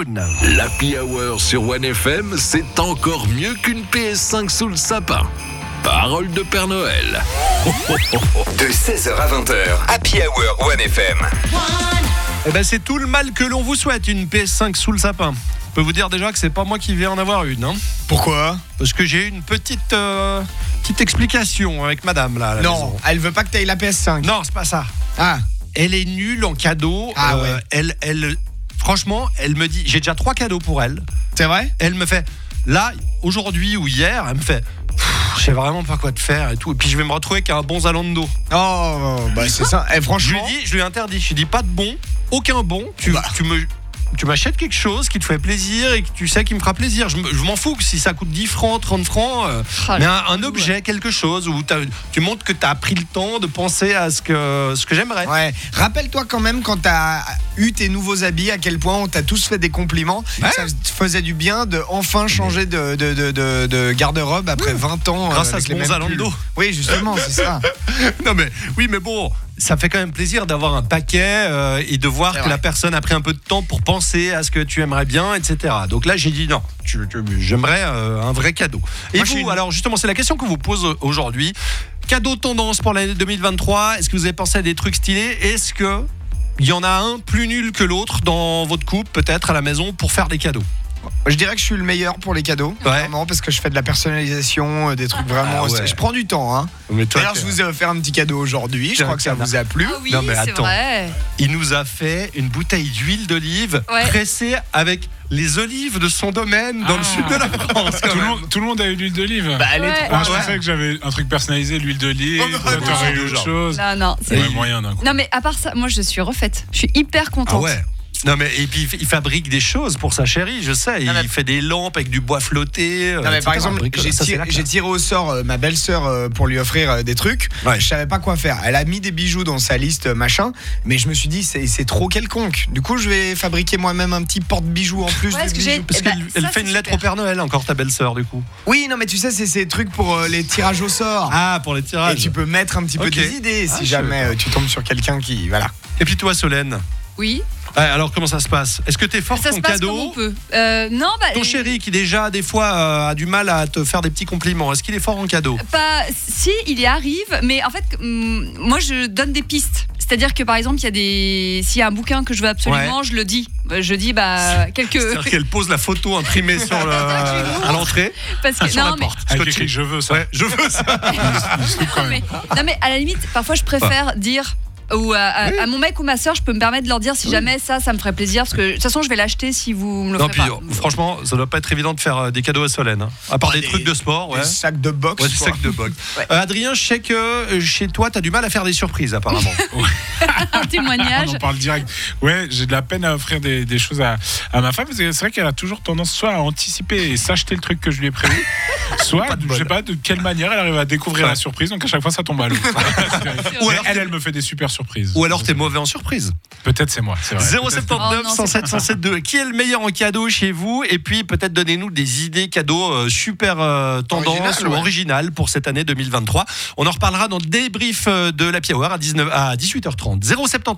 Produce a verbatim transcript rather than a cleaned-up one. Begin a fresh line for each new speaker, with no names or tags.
June.
L'Happy Hour sur One F M, c'est encore mieux qu'une P S cinq sous le sapin. Parole de Père Noël.
De seize heures à vingt heures, Happy Hour One F M.
Eh ben, c'est tout le mal que l'on vous souhaite, une P S cinq sous le sapin. Je peux vous dire déjà que c'est pas moi qui vais en avoir une. Hein.
Pourquoi ?
Parce que j'ai une petite, euh, petite explication avec madame là. À la
Non,
maison.
elle veut pas que t'ailles la P S cinq.
Non, c'est pas ça.
Ah,
Elle est nulle en cadeau.
Ah
Euh,
ouais.
elle, elle, franchement, elle me dit, j'ai déjà trois cadeaux pour elle.
c'est vrai ?
Elle me fait, là, aujourd'hui ou hier, elle me fait, je sais vraiment pas quoi te faire et tout. Et puis je vais me retrouver avec un bon Zalando.
Oh, bah c'est ça. Eh,
Je lui
franchement,
dis, je lui interdis. Je lui dis pas de bon, aucun bon. Tu,
Bah.
tu me. Tu m'achètes quelque chose qui te fait plaisir et que tu sais qui me fera plaisir. Je, me- je m'en fous que si ça coûte dix francs, trente francs, euh,
Oh,
mais
le
un, un
fou,
objet, quelque chose où t'as- tu montres que tu as pris le temps de penser à ce que, ce que j'aimerais.
ouais. Rappelle-toi quand même quand t'as eu tes nouveaux habits, à quel point on t'a tous fait des compliments.
Ouais.
Ça te faisait du bien de enfin changer de, de, de, de, de garde-robe après vingt ans.
Grâce
euh,
à
avec
ce
les
bon
mêmes
Zalando.
pulls. Oui, justement, c'est ça.
Non mais oui, mais bon, ça fait quand même plaisir d'avoir un paquet euh, et de voir
C'est
que
vrai.
la personne a pris un peu de temps pour penser à ce que tu aimerais bien, et cetera. Donc là, j'ai dit non, tu- tu- j'aimerais euh, un vrai cadeau. Et
Moi, je suis
vous,
une-
alors justement, c'est la question qu'on vous pose aujourd'hui. Cadeau tendance pour l'année deux mille vingt-trois. Est-ce que vous avez pensé à des trucs stylés ? Est-ce que il y en a un plus nul que l'autre dans votre couple, peut-être à la maison, pour faire des cadeaux ?
Je dirais que je suis le meilleur pour les cadeaux.
Ouais.
Vraiment, parce que je fais de la personnalisation, euh, des trucs vraiment.
Ah ouais.
Je prends du temps, hein.
Mais toi,
D'ailleurs,
t'es-
je vous ai offert un petit cadeau aujourd'hui. Je
Tiens,
crois que ça
tiens,
vous a plu.
Ah oui,
Non, mais
c'est
attends.
vrai.
il nous a fait une bouteille d'huile d'olive
Ouais.
pressée avec les olives de son domaine dans le
Ah.
sud de la France. quand
Tout le,
même.
monde, tout le monde a eu l'huile d'olive.
Bah, elle est
Ouais.
trop.
Ah, je
ouais.
pensais que j'avais un truc personnalisé, l'huile d'olive.
Oh, bah,
toi,
non,
t'aurais eu
non,
autre
genre.
chose.
Non, non, c'est...
Ouais, moyen d'un coup.
Non, mais à part ça, moi, je suis refaite. Je suis hyper contente.
Ah ouais. Non mais et puis il fabrique des choses pour sa chérie, je sais. Il
Non, mais-
fait des lampes avec du bois flotté. euh,
Non, mais
et
par
cetera.
exemple,
Bricole-
j'ai
ça, c'est
tiré,
la classe.
j'ai tiré au sort euh, ma belle-sœur euh, pour lui offrir euh, des trucs.
Ouais.
Je savais pas quoi faire. Elle a mis des bijoux dans sa liste, euh, machin, mais je me suis dit, c'est, c'est trop quelconque. Du coup, je vais fabriquer moi-même un petit porte-bijoux en plus
Ouais,
de
parce que
bijoux.
j'ai-
Parce
Eh ben,
qu'elle elle
ça,
fait
c'est
une lettre
super.
au Père Noël encore ta belle-sœur du coup.
Oui, non, mais tu sais, c'est ces trucs pour euh, les tirages au sort.
Ah pour les
Et
tirages.
tu peux mettre un petit peu
Ok.
des idées
Ah,
si
je
jamais
savais
euh, tu tombes sur quelqu'un qui. Voilà.
Et puis toi Solène.
Oui,
Ouais, alors comment ça se passe ? Est-ce que t'es fort
ça
ton
se passe comme
cadeau ?
on peut. Euh, non, bah...
Ton
euh,
chéri qui déjà des fois euh, a du mal à te faire des petits compliments, est-ce qu'il est fort en cadeau ?
Pas, si, il y arrive, mais en fait, hum, moi, je donne des pistes. C'est-à-dire que, par exemple, il y a des... s'il y a un bouquin que je veux absolument, je le dis. Je dis, bah, quelques...
C'est-à-dire qu'elle pose la photo imprimée sur le, à l'entrée,
Parce que,
sur
non,
la
mais...
porte.
Avec
Scotché.
écrit, je veux ça.
Ouais, je veux ça.
Il se coupe quand
Non
même.
mais, non mais à la limite, parfois je préfère dire ou à, à-
Oui.
à mon mec ou ma soeur, je peux me permettre de leur dire si jamais ça, ça me ferait plaisir parce que de toute façon je vais l'acheter si vous me le
Non,
ferez
puis
pas.
euh, franchement, ça doit pas être évident de faire euh, des cadeaux à Solène. Hein. À part
Oh,
des,
des-
trucs de sport, ouais.
Des sacs de boxe.
Ouais, des
quoi.
sacs de boxe.
Ouais.
Euh, Adrien, je sais que euh, chez toi, t'as du mal à faire des surprises, apparemment.
Un
On
témoignage.
en parle direct. Ouais, j'ai de la peine à offrir des, des choses à, à ma femme. parce que C'est vrai qu'elle a toujours tendance soit à anticiper et s'acheter le truc que je lui ai prévu, soit,
Pas de
je
bol.
sais pas de quelle manière elle arrive à découvrir
Ouais.
la surprise. Donc à chaque fois, ça tombe à l'eau.
Ou
Mais
alors
elle,
t'es-
elle me fait des super surprises.
Ou alors t'es mauvais en surprise.
Peut-être c'est moi. C'est vrai.
zéro
Peut-être.
soixante-dix-neuf,
Oh non,
cent
c'est
sept, cent sept deux. Qui est le meilleur en cadeau chez vous ? Et puis peut-être donnez-nous des idées cadeaux euh, super euh, tendance
Original,
ou
ouais.
originales pour cette année deux mille vingt-trois. On en reparlera dans le débrief euh, de l'Happy Hour à dix-neuf à dix-huit heures trente. zéro soixante-dix-neuf